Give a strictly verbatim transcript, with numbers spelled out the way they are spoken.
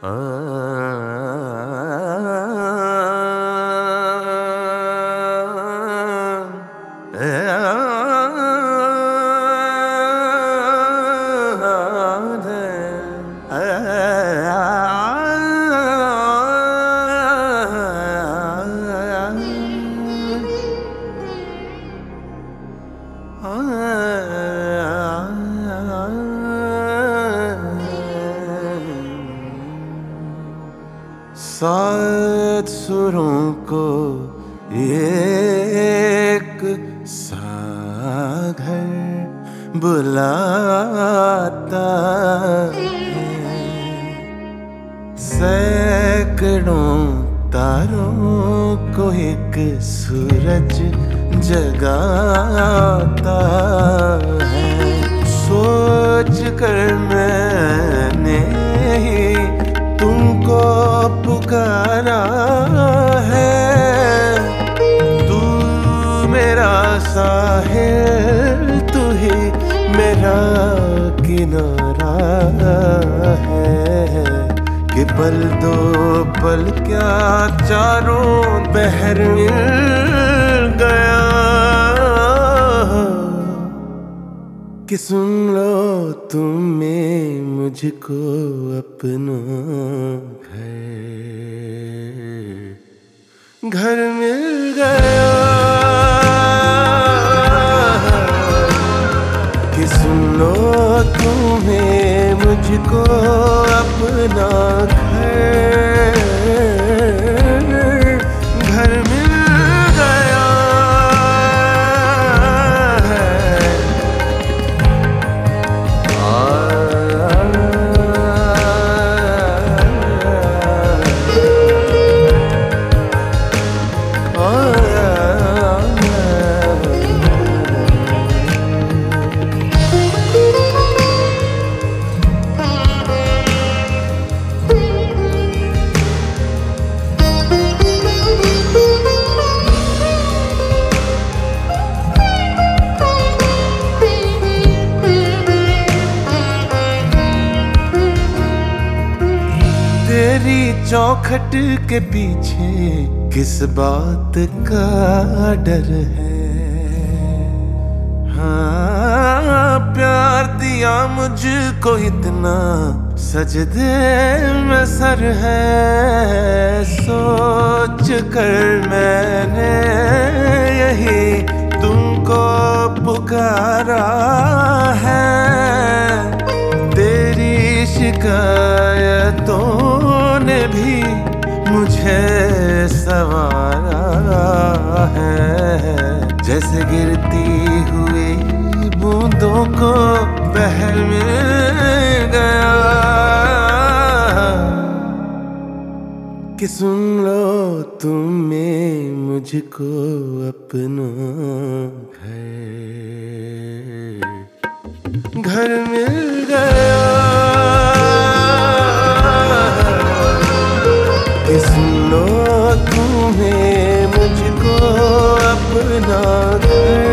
सात सुरों को एक सागर बुलाता है, सैकड़ों तारों को एक सूरज जगाता है। सोच कर मैंने ही तुमको पुकारा है, तू मेरा साहिल, तू ही मेरा किनारा है। कि पल दो पल क्या चारों बहर मिल गया, कि सुन लो तुम्हें मुझको अपना घर घर मिल गया, कि सुन लो तुम्हें मुझको अपना घर घर मिल गया है। तेरी चौखट के पीछे किस बात का डर है? हाँ, प्यार दिया मुझको इतना, सजदे में सर है। सोच कर मैंने यही तुमको पुकारा है, तेरी शिकायतों ने भी मुझे सवारा है। जैसे गिरती हुई बूंदों को बहर मिल गया, कि सुन लो तुम्हें मुझको अपना घर घर मिल गया, कि सुन लो तुम्हें मुझको अपना घर